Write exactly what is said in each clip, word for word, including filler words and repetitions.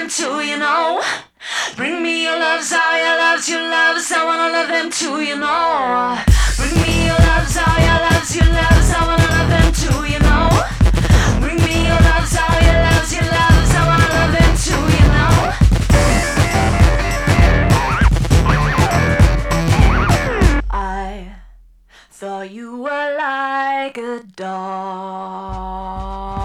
them too, you know. Bring me your loves, all your loves, your loves, I wanna love them too, you know. Bring me your loves, all your loves, your loves, I wanna love them too, you know. Bring me your loves, all your loves, your loves, I wanna love them too, you know. I thought you were like a dog.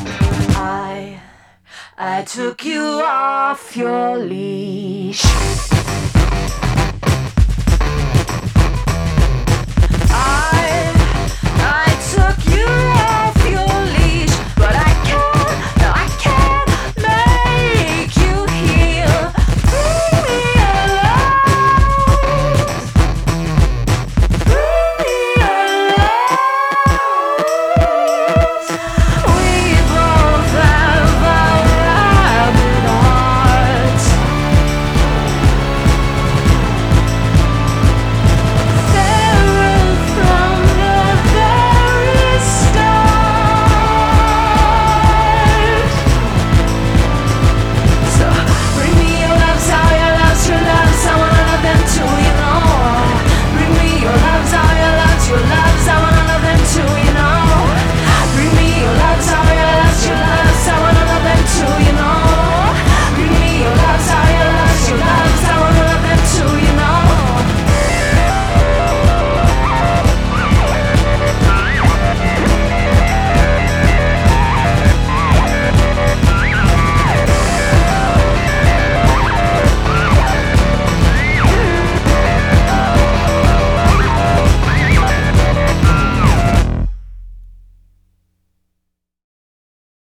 I took you off your leash.